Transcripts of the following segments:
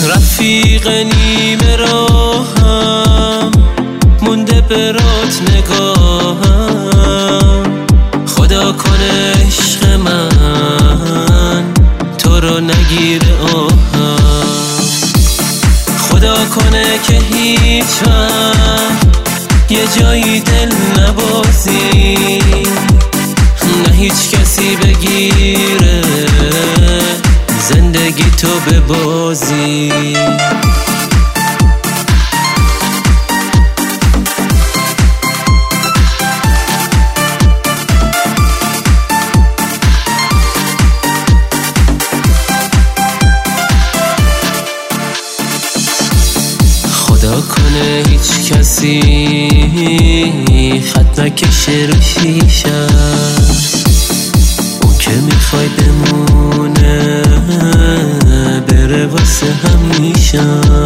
رفیق نیمه راهم مونده برات نگاهم، خدا کنه عشق من تو رو نگیره آهم، خدا کنه که هیچ وقت یه جایی دل نبازی، نه هیچ کسی بگیره زندگی تو به بازی. خدا کنه هیچ کسی خط نکشه رو شیشه، اون که میخوای بمونه بره واسه همیشه.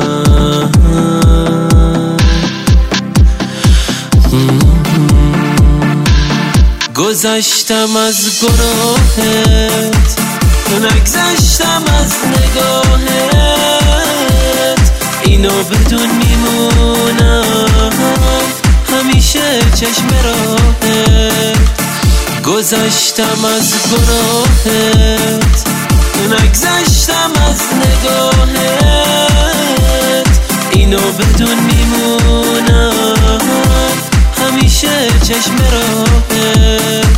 گذشتم از گناهت، نگذشتم از نگاهت، اینو بدون میمونم همیشه چشم راهت. گذشتم از گناهت، نگذشتم از نگاهت، اینو بدون میمونم همیشه چشم راهت.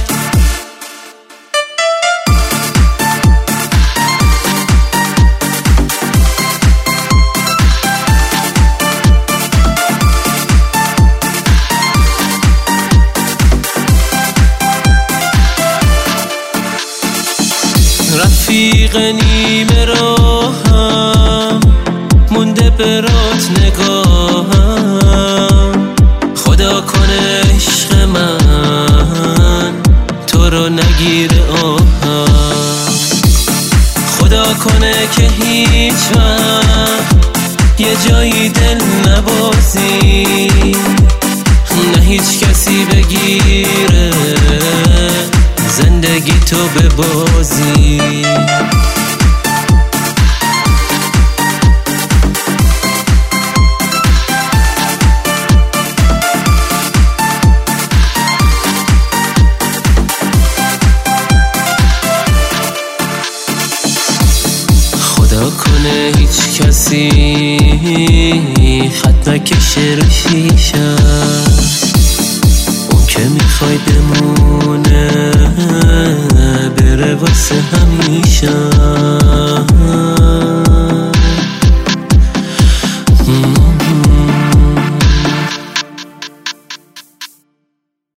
رفیق نیمه راهم مونده برات نگاهم، خدا کنه عشق من تو رو نگیره آهم، خدا کنه که هیچ وقت یه جایی دل نبازی، نه هیچ کسی بگیره زندگی تو به بازی. خدا کنه هیچ کسی خط نکشه رو شیشه، اون که میخوای بمونه بره واسه همیشه.